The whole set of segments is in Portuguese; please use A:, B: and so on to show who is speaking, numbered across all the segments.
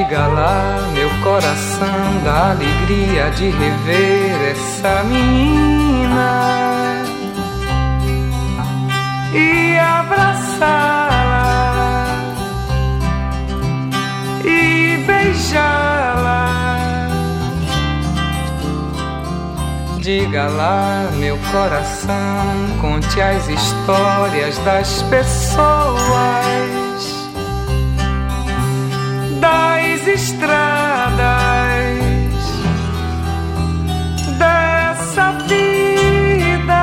A: Diga lá, meu coração, da alegria de rever essa menina e abraçá-la e beijá-la. Diga lá, meu coração, conte as histórias das pessoas, das estradas dessa vida.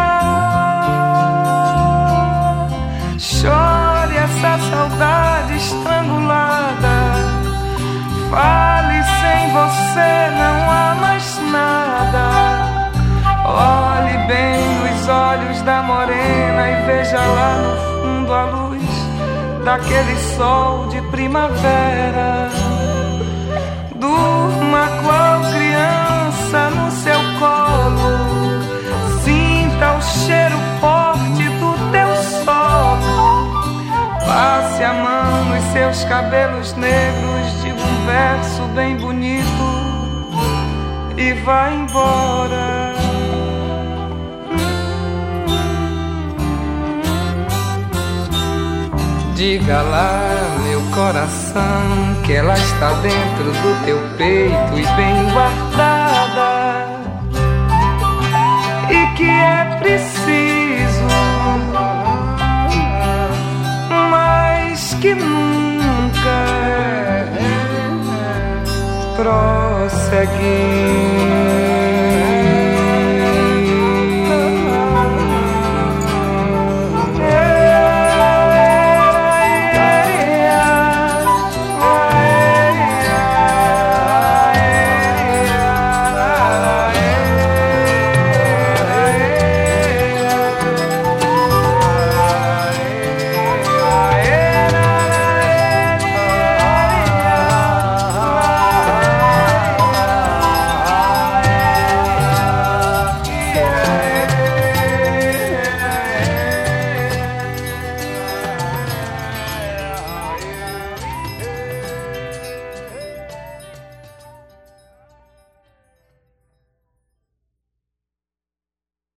A: Chore essa saudade estrangulada, fale, sem você não há mais nada. Olhe bem nos olhos da morena e veja lá no fundo a luz daquele sol de primavera. Durma qual criança no seu colo, sinta o cheiro forte do teu solo. Passe a mão nos seus cabelos negros, diga um verso bem bonito e vá embora. Diga lá, meu coração, que ela está dentro do teu peito e bem guardada, e que é preciso mais que nunca prosseguir.